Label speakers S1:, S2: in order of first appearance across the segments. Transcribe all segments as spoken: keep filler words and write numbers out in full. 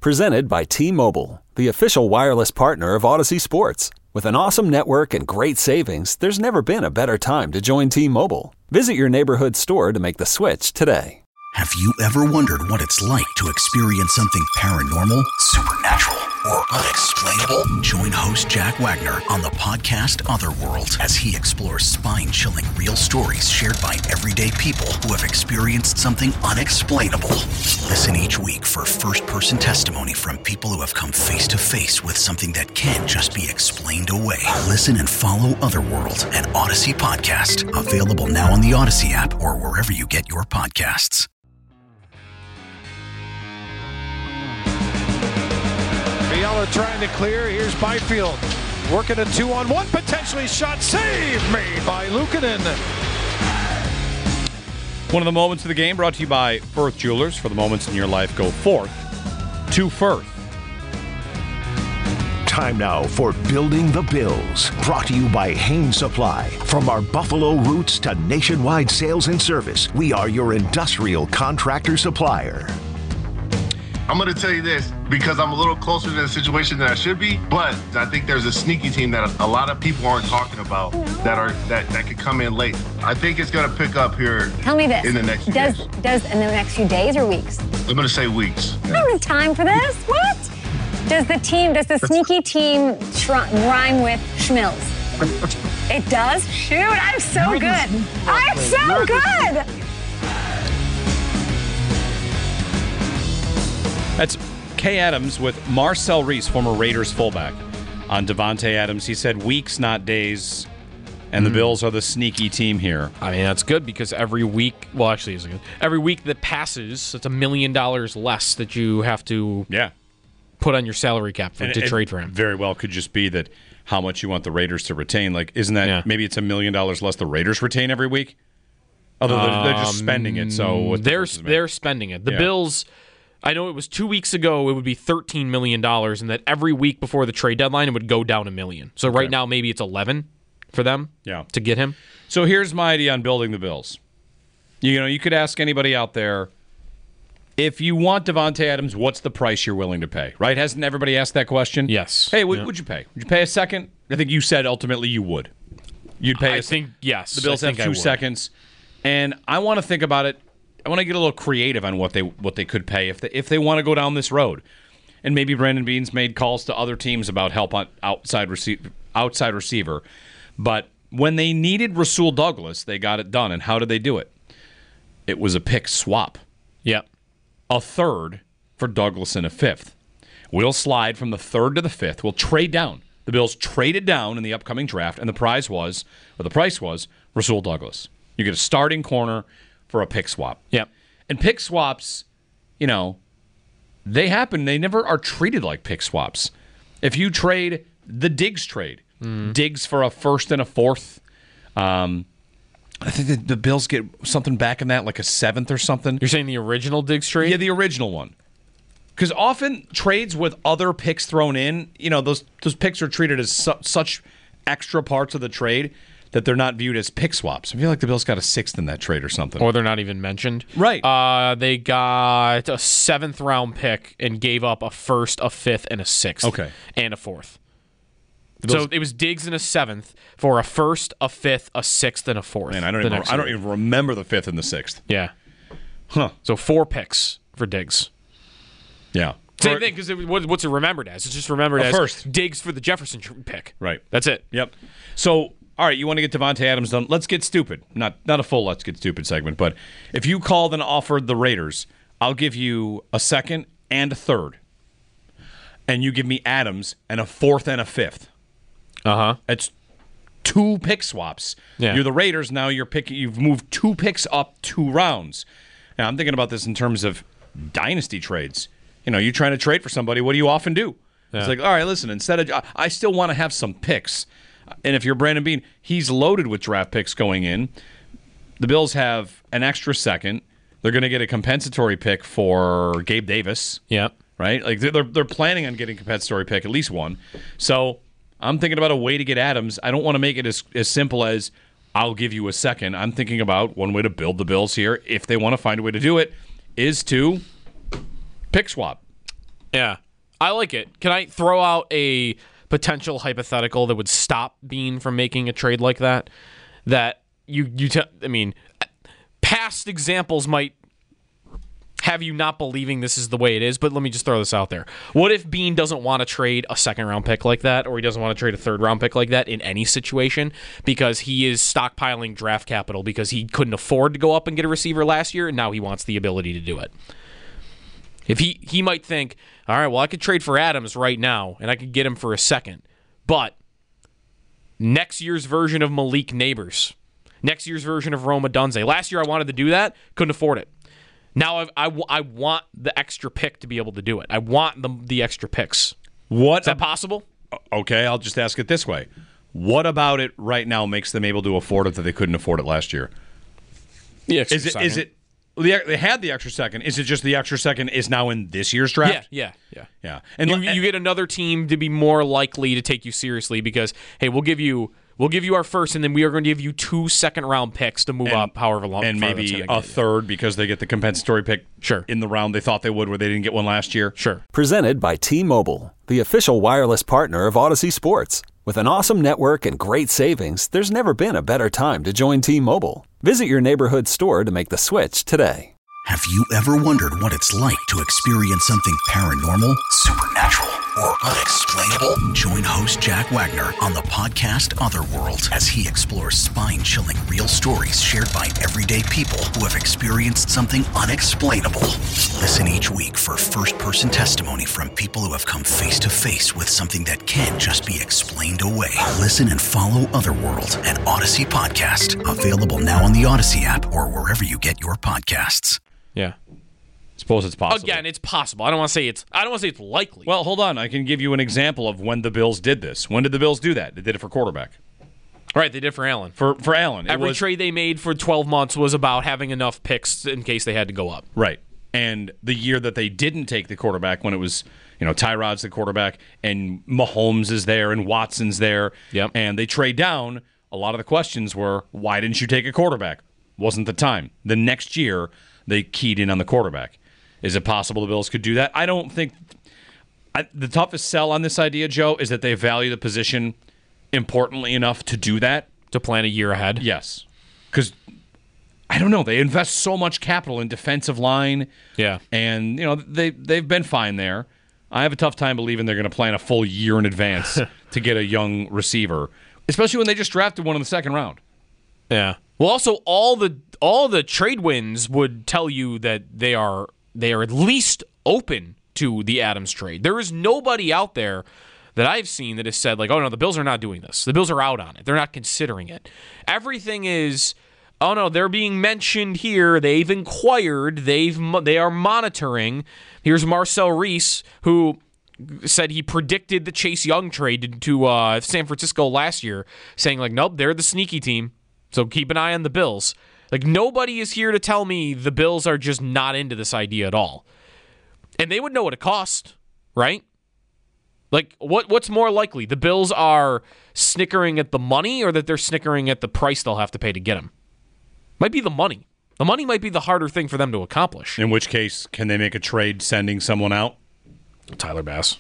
S1: Presented by T-Mobile, the official wireless partner of Odyssey Sports. With an awesome network and great savings, there's never been a better time to join T-Mobile. Visit your neighborhood store to make the switch today.
S2: Have you ever wondered what it's like to experience something paranormal, supernatural, or unexplainable? Join host Jack Wagner on the podcast Otherworld as he explores spine-chilling real stories shared by everyday people who have experienced something unexplainable. Listen each week for first-person testimony from people who have come face-to-face with something that can't just be explained away. Listen and follow Otherworld, an Odyssey podcast. Available now on the Odyssey app or wherever you get your podcasts.
S3: Fiala trying to clear. Here's Byfield working a two-on-one, potentially shot. Save made by Luukkonen.
S4: One of the moments of the game brought to you by Firth Jewelers. For the moments in your life, go forth to Firth.
S5: Time now for Building the Bills, brought to you by Hanes Supply. From our Buffalo roots to nationwide sales and service, we are your industrial contractor supplier.
S6: I'm going to tell you this because I'm a little closer to the situation than I should be, but I think there's a sneaky team that a lot of people aren't talking about that are that, that could come in late. I think it's going to pick up here.
S7: Tell me this.
S6: In the next few
S7: does,
S6: days.
S7: Does in the next few days or weeks?
S6: I'm going to say weeks.
S7: I don't have time for this. What? Does the team, does the sneaky team tr- rhyme with Schmills? It does? Shoot, I'm so good. I'm so good.
S4: That's Kay Adams with Marcel Reese, former Raiders fullback, on Davante Adams. He said weeks, not days, and the
S8: Mm.
S4: Bills are the sneaky team here.
S8: I mean, that's good because every week, well, actually, it's good. Every week that passes, it's a million dollars less that you have to
S4: yeah.
S8: put on your salary cap for,
S4: And
S8: to
S4: it
S8: trade for him.
S4: Very well could just be that how much you want the Raiders to retain. Like, isn't that
S8: Yeah.
S4: maybe it's a million dollars less the Raiders retain every week? Although they're, they're just spending it, so what's the
S8: they're
S4: difference, man?
S8: they're spending it. The
S4: Yeah.
S8: Bills. I know it was two weeks ago. It would be thirteen million dollars, and that every week before the trade deadline, it would go down a million. So right
S4: Okay.
S8: now, maybe it's eleven for them.
S4: Yeah.
S8: To get him.
S4: So here's my idea on building the Bills. You know, you could ask anybody out there, if you want Davante Adams, what's the price you're willing to pay? Right? Hasn't everybody asked that question?
S8: Yes.
S4: Hey, what
S8: Yeah.
S4: would you pay? Would you pay a second? I think you said ultimately you would. You'd pay.
S8: I
S4: a,
S8: think yes.
S4: The Bills
S8: I
S4: have
S8: think I
S4: two
S8: would.
S4: seconds, and I want to think about it. I want to get a little creative on what they what they could pay if they if they want to go down this road. And maybe Brandon Beane's made calls to other teams about help on outside receiver, outside receiver. But when they needed Rasul Douglas, they got it done. And how did they do it? It was a pick swap.
S8: Yep.
S4: A third for Douglas and a fifth. We'll slide from the third to the fifth. We'll trade down. The Bills traded down in the upcoming draft, and the prize was, or the price was, Rasul Douglas. You get a starting corner for a pick swap.
S8: Yep.
S4: And pick swaps, you know, they happen. They never are treated like pick swaps. If you trade the Diggs trade, mm. Diggs for a first and a fourth, um, I think the, the Bills get something back in that, like a seventh or something.
S8: You're saying the original Diggs trade?
S4: Yeah, the original one. Because often trades with other picks thrown in, you know, those those picks are treated as su- such extra parts of the trade that they're not viewed as pick swaps. I feel like the Bills got a sixth in that trade or something.
S8: Or they're not even mentioned.
S4: Right.
S8: Uh, they got a seventh round pick and gave up a first, a fifth, and a sixth.
S4: Okay.
S8: And a fourth.
S4: Bills-
S8: So it was Diggs and a seventh for a first, a fifth, a sixth, and a fourth.
S4: Man, I don't
S8: the
S4: even
S8: next
S4: I don't
S8: year.
S4: even remember the fifth and the sixth.
S8: Yeah.
S4: Huh.
S8: So four picks for Diggs.
S4: Yeah.
S8: Same
S4: For-
S8: thing, because it, what, what's it remembered as? It's just remembered
S4: A
S8: as
S4: first.
S8: Diggs for the Jefferson tr- pick.
S4: Right.
S8: That's it.
S4: Yep. So, all right, you want to get Davante Adams done. Let's get stupid. Not not a full let's get stupid segment, but if you called and offered the Raiders, I'll give you a second and a third. And you give me Adams and a fourth and a fifth.
S8: Uh-huh.
S4: It's two pick swaps.
S8: Yeah.
S4: You're the Raiders, now you're picking you've moved two picks up two rounds. Now I'm thinking about this in terms of dynasty trades. You know, you're trying to trade for somebody, what do you often do?
S8: Yeah.
S4: It's like, all right, listen, instead of I- I still want to have some picks. And if you're Brandon Beane, he's loaded with draft picks going in. The Bills have an extra second. They're going to get a compensatory pick for Gabe Davis.
S8: Yep.
S4: Right? Like they're they're planning on getting a compensatory pick, at least one. So I'm thinking about a way to get Adams. I don't want to make it as, as simple as I'll give you a second. I'm thinking about one way to build the Bills here, if they want to find a way to do it, is to pick swap.
S8: Yeah, I like it. Can I throw out a potential hypothetical that would stop Bean from making a trade like that? That you, you te- I mean, past examples might have you not believing this is the way it is, but let me just throw this out there. What if Bean doesn't want to trade a second-round pick like that, or he doesn't want to trade a third-round pick like that in any situation because he is stockpiling draft capital because he couldn't afford to go up and get a receiver last year, and now he wants the ability to do it? If he, he might think, all right, well, I could trade for Adams right now, and I could get him for a second, but next year's version of Malik Neighbors, next year's version of Rome Odunze. Last year I wanted to do that, couldn't afford it. Now I, I, I want the extra pick to be able to do it. I want the the extra picks.
S4: What
S8: Is that possible?
S4: Okay, I'll just ask it this way. What about it right now makes them able to afford it that they couldn't afford it last year?
S8: The extra
S4: is it,
S8: second.
S4: is it they had the extra second. Is it just the extra second is now in this year's draft?
S8: Yeah, yeah, yeah.
S4: Yeah. And
S8: you, you get another team to be more likely to take you seriously because, hey, we'll give you we'll give you our first, and then we are going to give you two second round picks to move
S4: and,
S8: up however long,
S4: and maybe a
S8: get.
S4: third because they get the compensatory pick.
S8: Sure.
S4: In the round they thought they would, where they didn't get one last year.
S8: Sure.
S1: Presented by T-Mobile, the official wireless partner of Odyssey Sports. With an awesome network and great savings, there's never been a better time to join T-Mobile. Visit your neighborhood store to make the switch today.
S2: Have you ever wondered what it's like to experience something paranormal, supernatural, or unexplainable? Join host Jack Wagner on the podcast Otherworld as he explores spine-chilling real stories shared by everyday people who have experienced something unexplainable. Listen each week for first-person testimony from people who have come face-to-face with something that can't just be explained away. Listen and follow Otherworld, an Odyssey podcast. Available now on the Odyssey app or wherever you get your podcasts.
S8: Yeah.
S4: Suppose it's possible.
S8: Again, it's possible. I don't want to say it's I don't want to say it's likely.
S4: Well, hold on. I can give you an example of when the Bills did this. When did the Bills do that? They did it for quarterback.
S8: Right, they did for Allen.
S4: For for Allen.
S8: Every
S4: was,
S8: trade they made for twelve months was about having enough picks in case they had to go up.
S4: Right. And the year that they didn't take the quarterback, when it was, you know, Tyrod's the quarterback and Mahomes is there and Watson's there,
S8: yep.
S4: and they trade down, a lot of the questions were, why didn't you take a quarterback? Wasn't the time. The next year, they keyed in on the quarterback. Is it possible the Bills could do that? I don't think. I, the toughest sell on this idea, Joe, is that they value the position importantly enough to do that.
S8: To plan a year ahead?
S4: Yes. Because, I don't know, they invest so much capital in defensive line.
S8: Yeah.
S4: And, you know, they, they've been fine there. I have a tough time believing they're going to plan a full year in advance to get a young receiver, especially when they just drafted one in the second round.
S8: Yeah. Well, also, all the all the trade wins would tell you that they are they are at least open to the Adams trade. There is nobody out there that I've seen that has said, like, oh, no, the Bills are not doing this. The Bills are out on it. They're not considering it. Everything is, oh, no, they're being mentioned here. They've inquired. They've They are monitoring. Here's Marcel Reese, who said he predicted the Chase Young trade to uh, San Francisco last year, saying, like, nope, they're the sneaky team. So keep an eye on the Bills. Like, nobody is here to tell me the Bills are just not into this idea at all. And they would know what it cost, right? Like, what what's more likely? The Bills are snickering at the money or that they're snickering at the price they'll have to pay to get him? Might be the money. The money might be the harder thing for them to accomplish.
S4: In which case, can they make a trade sending someone out?
S8: Tyler Bass.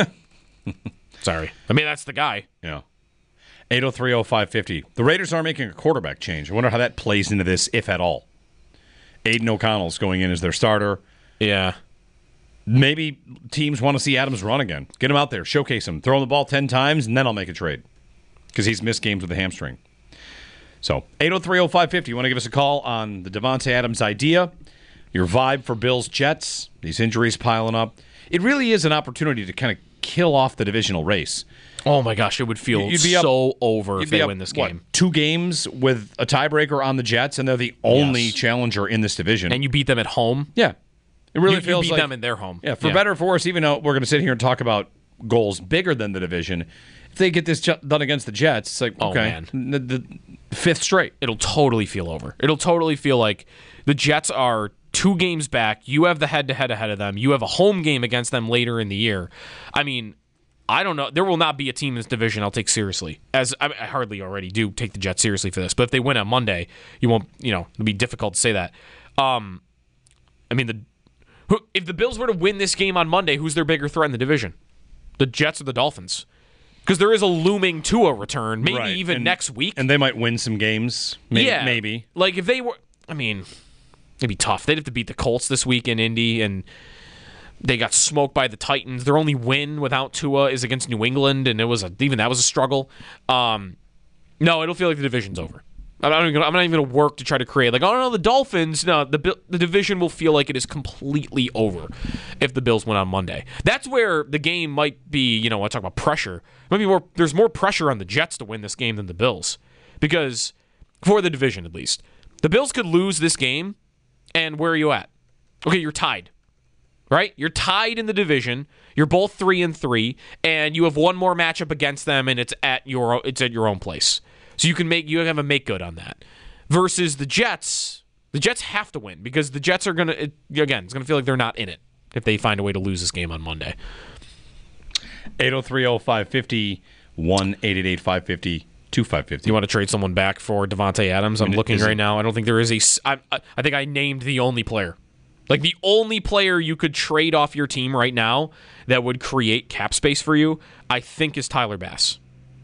S8: Sorry. I mean, that's the guy.
S4: Yeah. eight oh three oh five fifty. The Raiders are making a quarterback change. I wonder how that plays into this, if at all. Aiden O'Connell's going in as their starter.
S8: Yeah.
S4: Maybe teams want to see Adams run again. Get him out there. Showcase him. Throw him the ball ten times, and then I'll make a trade. Because he's missed games with a hamstring. So, eight oh three oh five fifty. You want to give us a call on the Davante Adams idea? Your vibe for Bills-Jets? These injuries piling up. It really is an opportunity to kind of kill off the divisional race.
S8: Oh my gosh, it would feel
S4: you'd be
S8: so
S4: up,
S8: over if they
S4: up,
S8: win this
S4: what,
S8: game.
S4: Two games with a tiebreaker on the Jets, and they're the only
S8: yes.
S4: challenger in this division.
S8: And you beat them at home?
S4: Yeah. It really
S8: you,
S4: feels
S8: you beat
S4: like,
S8: them in their home.
S4: Yeah, for
S8: yeah.
S4: better or for worse, even though we're going to sit here and talk about goals bigger than the division, if they get this done against the Jets, it's like,
S8: oh,
S4: okay,
S8: man.
S4: The, the fifth straight.
S8: It'll totally feel over. It'll totally feel like the Jets are two games back. You have the head-to-head ahead of them. You have a home game against them later in the year. I mean, I don't know. There will not be a team in this division I'll take seriously. As I, I hardly already do take the Jets seriously for this. But if they win on Monday, you won't. You know, it'll be difficult to say that. Um, I mean, the Who, if the Bills were to win this game on Monday, who's their bigger threat in the division? The Jets or the Dolphins? Because there is a looming Tua return, maybe
S4: right.
S8: even
S4: and,
S8: next week.
S4: And they might win some games. Maybe,
S8: yeah.
S4: Maybe.
S8: Like, if they were... I mean, it'd be tough. They'd have to beat the Colts this week in Indy, and they got smoked by the Titans. Their only win without Tua is against New England, and it was a, even that was a struggle. Um, no, it'll feel like the division's over. I'm not even going to work to try to create, like, oh, no, the Dolphins, no, the the division will feel like it is completely over if the Bills win on Monday. That's where the game might be, you know, I talk about pressure. Maybe more. There's more pressure on the Jets to win this game than the Bills. Because, for the division at least, the Bills could lose this game, and where are you at? Okay, you're tied, right? You're tied in the division. You're both three and three, and you have one more matchup against them, and it's at your it's at your own place. So you can make you have a make good on that. Versus the Jets, the Jets have to win because the Jets are gonna it, again. It's gonna feel like they're not in it if they find a way to lose this game on Monday.
S4: eight oh three oh five fifty, one eight eight eight five fifty, two five fifty.
S8: You want to trade someone back for Devontae Adams? I'm
S4: I mean,
S8: looking right
S4: it,
S8: now. I don't think there is a. I, I think I named the only player. Like the only player you could trade off your team right now that would create cap space for you, I think, is Tyler Bass.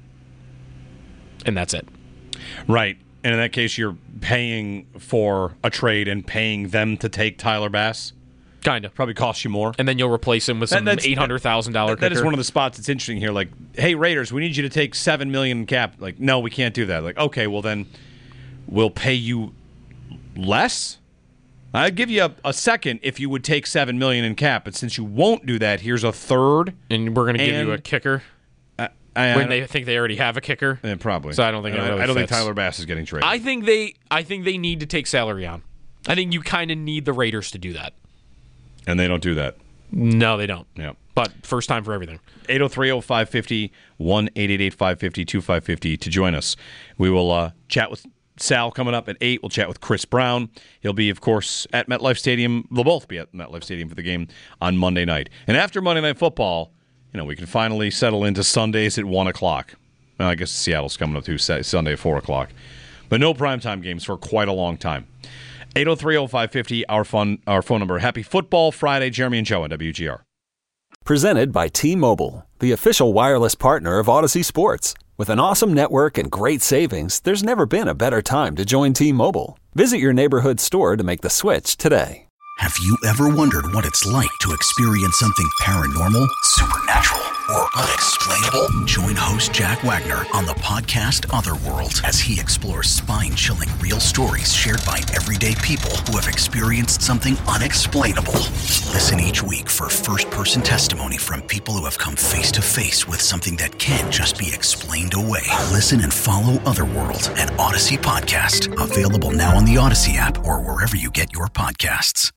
S8: And that's it.
S4: Right. And in that case, you're paying for a trade and paying them to take Tyler Bass.
S8: Kind of.
S4: Probably costs you more.
S8: And then you'll replace him with some eight hundred thousand dollars
S4: kicker. That is one of the spots that's interesting here. Like, hey, Raiders, we need you to take seven million dollars cap. Like, no, we can't do that. Like, okay, well then we'll pay you less? I'd give you a, a second if you would take seven million dollars in cap, but since you won't do that, here's a third.
S8: And we're going to give you a kicker.
S4: I,
S8: when they think they already have a kicker,
S4: yeah, probably.
S8: So I don't think it really
S4: I don't
S8: fits.
S4: think Tyler Bass is getting traded.
S8: I think they, I think they need to take salary on. I think you kind of need the Raiders to do that,
S4: and they don't do that.
S8: No, they don't.
S4: Yeah,
S8: but first time for everything.
S4: eight oh three oh five fifty, one eight eight eight five fifty, two five fifty to join us. We will uh, chat with Sal coming up at eight. We'll chat with Chris Brown. He'll be, of course, at MetLife Stadium. They'll both be at MetLife Stadium for the game on Monday night. And after Monday Night Football, you know, we can finally settle into Sundays at one o'clock. Well, I guess Seattle's coming up to Sunday at four o'clock. But no primetime games for quite a long time. eight oh three oh five fifty, our, fun, our phone number. Happy Football Friday, Jeremy and Joe on W G R.
S1: Presented by T-Mobile, the official wireless partner of Odyssey Sports. With an awesome network and great savings, there's never been a better time to join T-Mobile. Visit your neighborhood store to make the switch today.
S2: Have you ever wondered what it's like to experience something paranormal, supernatural, or unexplainable? Join host Jack Wagner on the podcast Otherworld as he explores spine-chilling real stories shared by everyday people who have experienced something unexplainable. Listen each week for first-person testimony from people who have come face-to-face with something that can't just be explained away. Listen and follow Otherworld, an Odyssey podcast. Available now on the Odyssey app or wherever you get your podcasts.